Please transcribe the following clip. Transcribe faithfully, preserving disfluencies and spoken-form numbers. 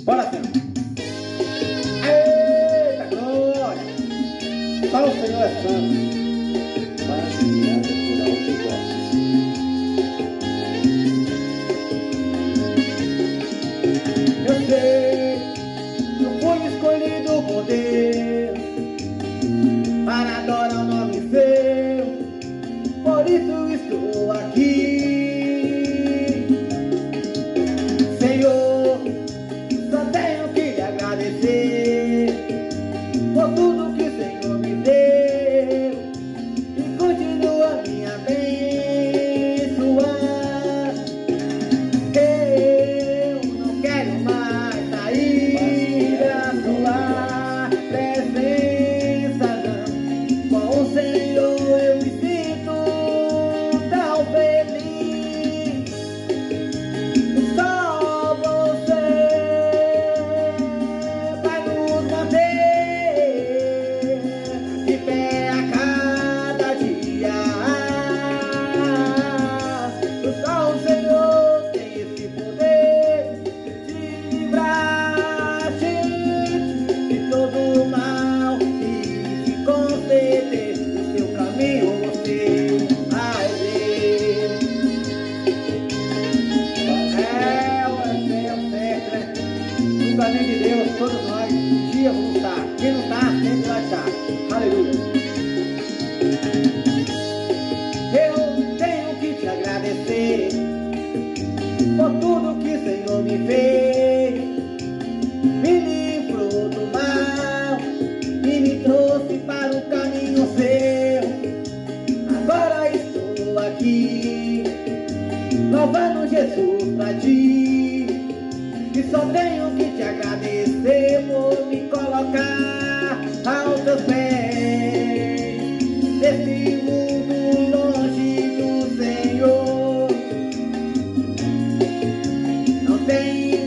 Bora, Senhor. Eita glória! Só o Senhor é santo. Mas guiada por altos ossos. Eu sei, eu fui escolhido por Deus para adorar o nome seu, por isso estou aqui. Senhor, só tenho que lhe agradecer por tudo que o Senhor me deu e continua me abençoar. Eu não quero mais sair da sua presença, não. Com o Senhor eu me sinto tão feliz. Só você vai nos manter de pé a cada dia. Só o Senhor tem esse poder de livrar a gente de todo o mal e de conceder o seu caminho você vai ver. É, o certo, né? No caminho de Deus, todos nós, um dia vamos estar. Quem não está, sempre vai estar. Aleluia. Eu tenho que te agradecer por tudo que o Senhor me fez. Me livrou do mal e me trouxe para o caminho seu. Agora estou aqui, louvando Jesus pra ti. E só tenho que te agradecer por me colocar aos teus pés. Desse mundo longe do Senhor, não tem